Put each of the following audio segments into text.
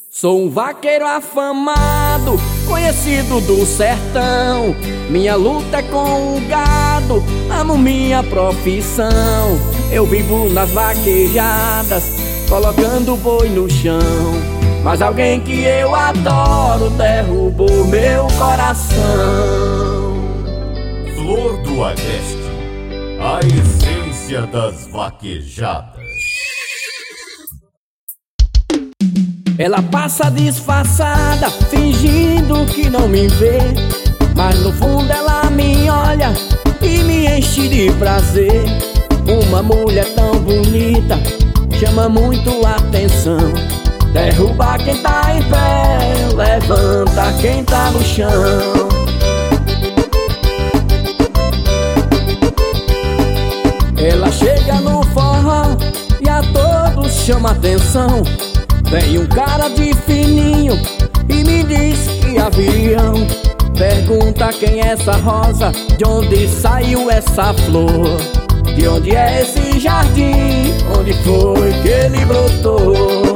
Sou um vaqueiro afamado, conhecido do sertão. Minha luta é com o gado, amo minha profissão. Eu vivo nas vaquejadas, colocando boi no chão. Mas alguém que eu adoro derrubou meu coração. Flor do Agreste, a essência das vaquejadas. Ela passa disfarçada, fingindo que não me vê, mas no fundo ela me olha e me enche de prazer. Uma mulher tão bonita chama muito atenção. Derruba quem tá em pé, levanta quem tá no chão. Ela chega no forró e a todos chama atenção. Vem um cara de fininho e me diz que avião. Pergunta quem é essa rosa, de onde saiu essa flor, de onde é esse jardim, onde foi que ele brotou.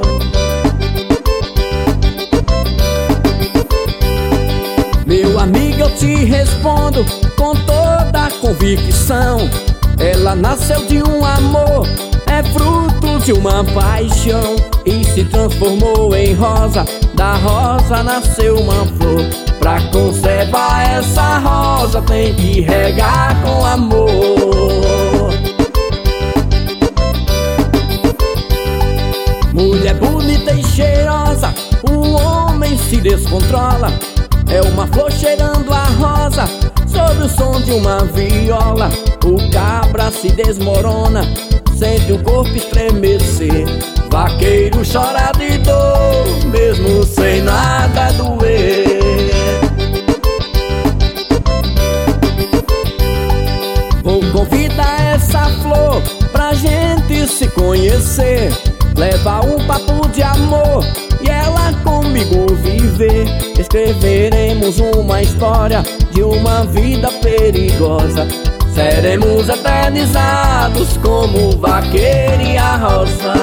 Meu amigo, eu te respondo com toda a convicção. Ela nasceu de um amor, é fruto de uma paixão, e se transformou em rosa. Da rosa nasceu uma flor. Pra conservar essa rosa tem que regar com amor. Mulher bonita e cheirosa, o homem se descontrola. É uma flor cheirando a rosa, sob o som de uma viola. O cabra se desmorona, sente o corpo estremecer. Vaqueiro chora de dor, mesmo sem nada doer. Vou convidar essa flor pra gente se conhecer, levar um papo de amor e ela comigo viver. Escreveremos uma história de uma vida perigosa. Seremos eternizados como o vaqueiro e a rosa.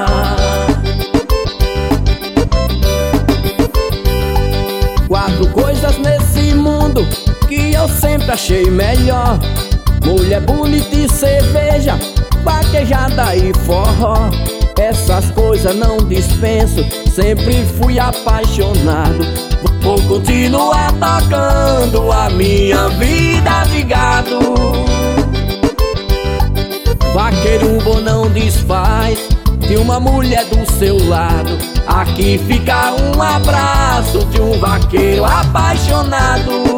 Quatro coisas nesse mundo que eu sempre achei melhor: mulher bonita e cerveja, vaquejada e forró. Essas coisas não dispenso, sempre fui apaixonado. Vou continuar tocando a minha vida de gado. Vaqueiro bom não desfaz de uma mulher do seu lado. Aqui fica um abraço de um vaqueiro apaixonado.